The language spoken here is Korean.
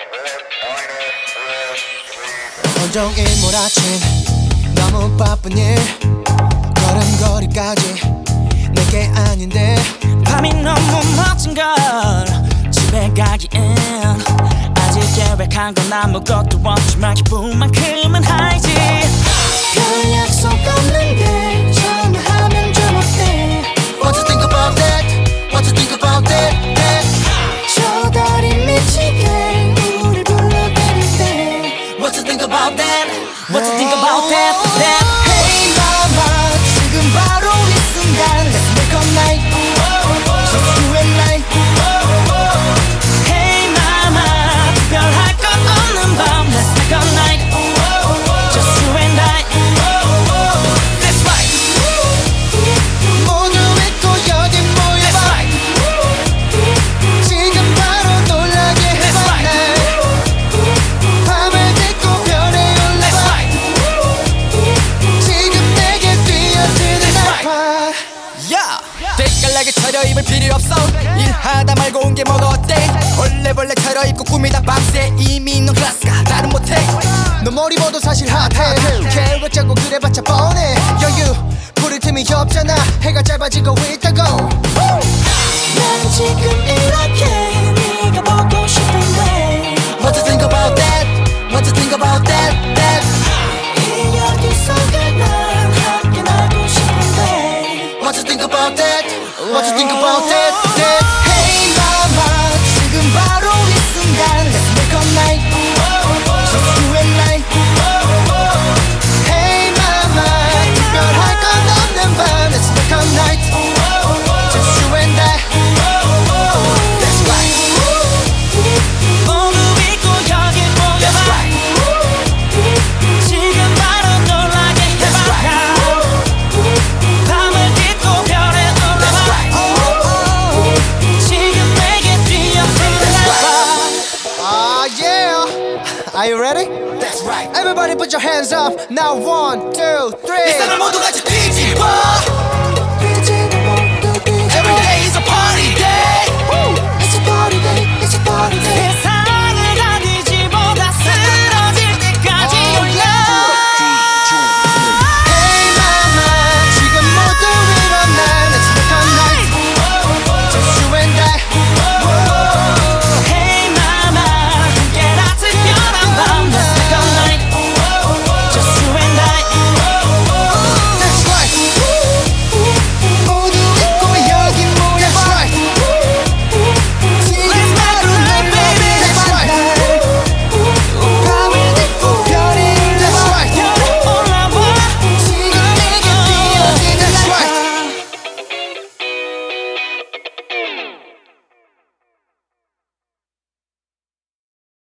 온종일 몰아친 너무 바쁜 일 걸음걸이까지 내게 아닌데 밤이 너무 멋진 걸 집에 가기엔 아직 계획한 건 아무것도 없지만 기분만큼은 하이지. 별 약속 없는데 전화하면 좀 어때? What you think about that? What you think about that? 저 달이 미치게 우릴 불러대릴 때 What you think about that? What you think about that? Hey mama 지금 바로 이 순간 Let's make a night Just you and I Hey mama 특별할 것 없는 밤 Let's make a night Just you and I That's right 모두 잊고 여기 That's 모여봐 right 지금 바로 놀라게 That's 해봐 right 날 밤을 딛고 별에 That's 올라봐 right 지금 내게 뛰어드는 That's 날 right. 봐 야! 때깔나게 차려입을 필요 없어 일하다 말고 온 게 뭐가 어때 벌레벌레 차려입고 꾸미다 밤새 이미 넌 클래스가 다른 못해 너 머리 봐도 사실 핫해 계획 짜고 그래봤자 뻔해 여유 부를 틈이 없잖아 해가 짧아지고 있다고 난 지금 이렇게 네가 보고 싶은데 What you think about that? What you think about that? 이 여기 속에 난 함께 나고 싶은데 What you think about that? What you think about that? Hey mama 지금 바로 이 순간 Let's make a night Just you and I Hey mama 특별할 건 없는 밤 Let's make a night Just you and I That's right 모두 잊고 여기 모여봐 지금 바로 놀라게 해봐 밤을 딛고 별에 올라봐 지금 내게 뛰어드는 날 봐 Ah yeah Are you ready? That's right Everybody put your hands up Now 1, 2, 3 이 세상을 모두 같이 뒤집어